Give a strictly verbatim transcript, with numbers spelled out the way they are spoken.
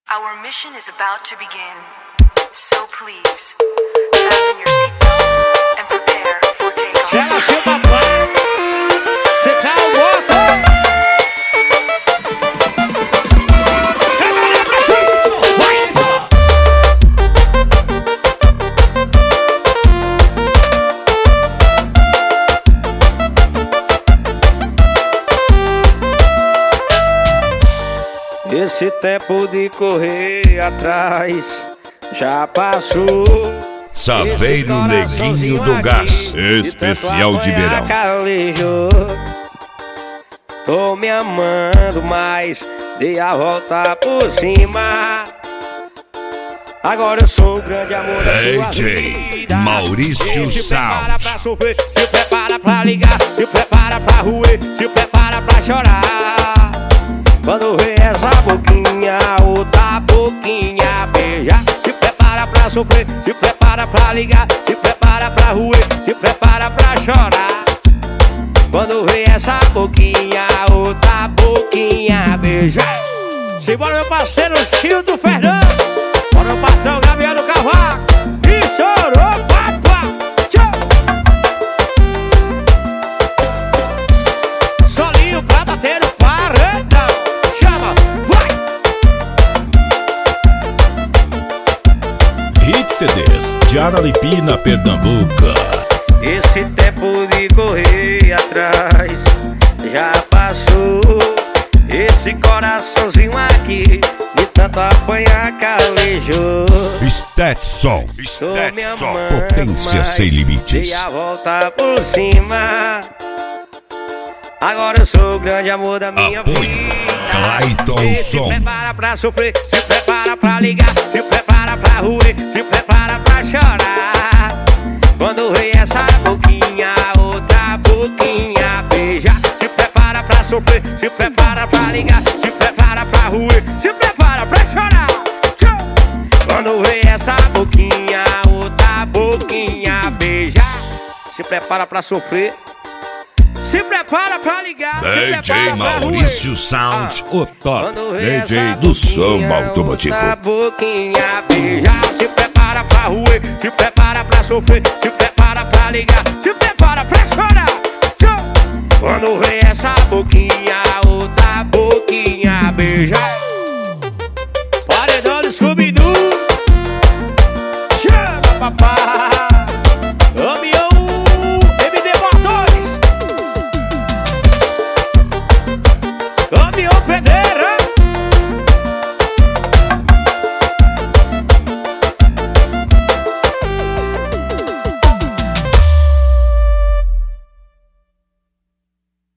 Our mission is about to begin, so please, fasten your seatbelts and prepare for takeoff. Se ela seu papai, você tá o moto. Trabalha pra gente, vai! Esse tempo de correr atrás já passou. Saveiro Neguinho do Gás, especial de verão. Calejou. Tô me amando, mas dei a volta por cima. Agora eu sou o grande amor da sua vida. Maurício Se prepara Sound. pra sofrer, se prepara pra ligar, se prepara pra roer, se prepara pra chorar. Quando vê essa boquinha, outra boquinha beijar. Se prepara pra sofrer, se prepara pra ligar, se prepara pra roer, se prepara pra chorar. Quando vê essa boquinha, outra boquinha beijar. Simbora meu parceiro Childo Fernando, bora o patrão Gabriel do Cavaco. E chorou, papá. Tchau. Solinho pra bater no paredão. Chama, vai! Hit C Ds de Araripina, Pernambuco. Esse tempo de correr atrás já passou. Esse coraçãozinho aqui de tanto apanhar calejou. Stetson, Stetson, potência sem limites. Dei a volta por cima. Agora eu sou o grande amor da minha Apoio vida. Clayton E se Som. prepara pra sofrer, se prepara pra ligar, se prepara pra roer, se prepara pra chorar. Quando vem essa boquinha, outra boquinha beijar. Se prepara pra sofrer, se prepara pra ligar, se prepara pra roer, se prepara pra chorar. Tchau. Quando vem essa boquinha, outra boquinha beijar. Se prepara pra sofrer, se prepara pra ligar, se D J prepara pra Maurício roer. Sound, o top Quando vê D J essa do som boquinha, automotivo. outra boquinha beijar. Se prepara pra roer, se prepara pra sofrer, se prepara pra ligar, se prepara pra chorar. Tchau. Quando vem essa boquinha, outra boquinha beijar. Paredão do Scooby-Doo.